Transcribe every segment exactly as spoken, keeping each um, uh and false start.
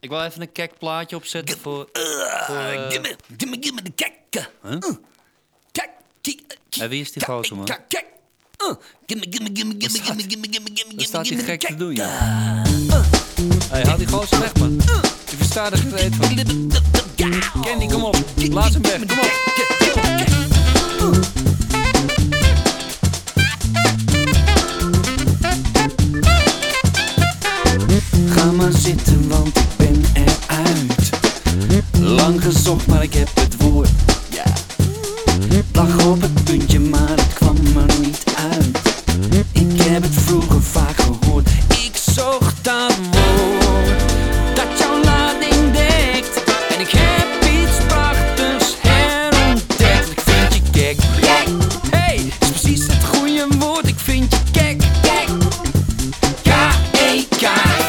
Ik wil even een kek plaatje opzetten voor... voor uh... Gimme, gimme, gimme de kek. Huh? Uh, kek, kek, En wie is die gozer, man? Kek, kek. Uh, gimme, gimme, gimme, gimme, gimme, gimme, gimme, gimme, Wat staat die gimme, gek te kek. doen, joh? Hé, haal die gozer weg, man. Ik versta er geen reet van. Candy, kom op. Blaas hem weg, kom op. Ga maar zitten, want ik ben eruit. Lang gezocht, maar ik heb het woord. Ja. Lag op het puntje, maar het kwam er niet uit. Ik heb het vroeger vaak gehoord. Ik zocht dat woord dat jouw lading dekt. En ik heb iets prachtigs herontdekt. Ik vind je gek. Hey, is precies het goede woord. Ik vind je gek. K E K.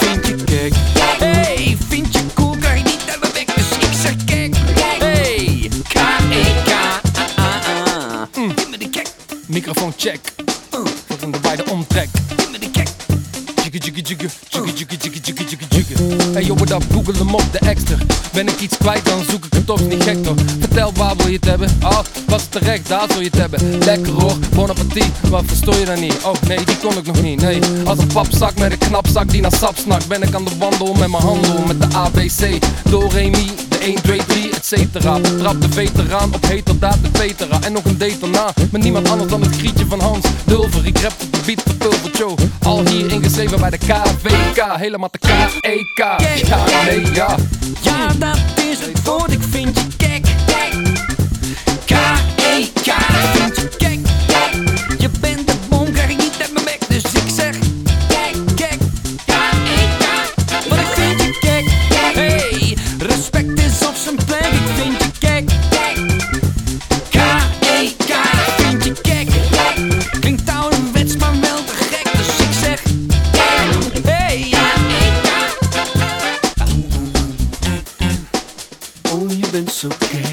Hey, vind je cool, kan je niet uit me weg, dus ik zeg kek. Hey, K E K. Gimme de kek. Microfoon check. Tot in de wijde omtrek. Gimme de kek. Jiggy jiggy jiggy, jiggy jiggy jiggy jiggy jiggy jiggy. Hey yo, what up, google hem op, de extra. Ben ik iets kwijt, dan zoek ik het op, is niet gek toch. Vertel, waar wil je het hebben? Oh, was het terecht, daar wil je het hebben. Lekker hoor, bon appetit, wat verstoor je dan niet? Oh nee, die kon ik nog niet, nee. Als een papzak met een knapzak die naar sap snakt. Ben ik aan de wandel met mijn handel, met de A B C. Do, re, mi, de een, twee, drie, et cetera. Trap de veteraan op heterdaad de vetera. En nog een date daarna, met niemand anders dan het grietje van Hans Dulver. Ik rap op de beat van Pulver Joe. Al hier ingeschreven bij de K V K. Helemaal de K E K. Ja, nee, ja. Ja, dat is het woord, ik vind je gek. K E K. Vind je gek. Je bent de bom, krijg je niet uit mijn bek, dus ik zeg gek, gek. K E K. Want ik vind je gek. Hey, respect is op zijn plek, ik vind je gek. K E K. Ik vind je gek. Klinkt ouderwets, maar wel te gek, dus ik zeg hey, ja. Oh, je bent zo gek.